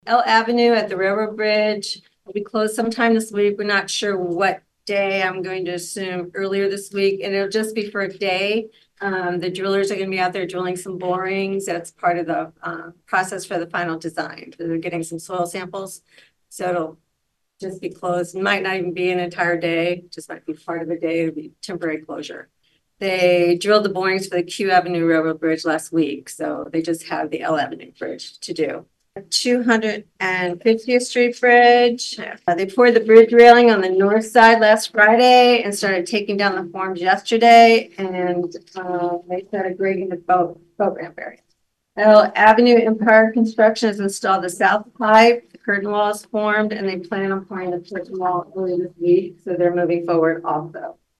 L Avenue at the Railroad Bridge will be closed sometime this week. We're not sure what day. I'm going to assume earlier this week, and it'll just be for a day. The drillers are going to be out there drilling some borings. That's part of the process for the final design. They're getting some soil samples. So it'll just be closed. It might not even be an entire day, just might be part of a day. It'll be temporary closure. They drilled the borings for the Q Avenue Railroad Bridge last week, so they just have the L Avenue Bridge to do. 250th Street Bridge. They poured the bridge railing on the north side last Friday and started taking down the forms yesterday, and they started grading the boat ramp area. L Avenue Empire Construction has installed the south pipe. The curtain wall is formed, and they plan on pouring the curtain wall early this week, so they're moving forward also.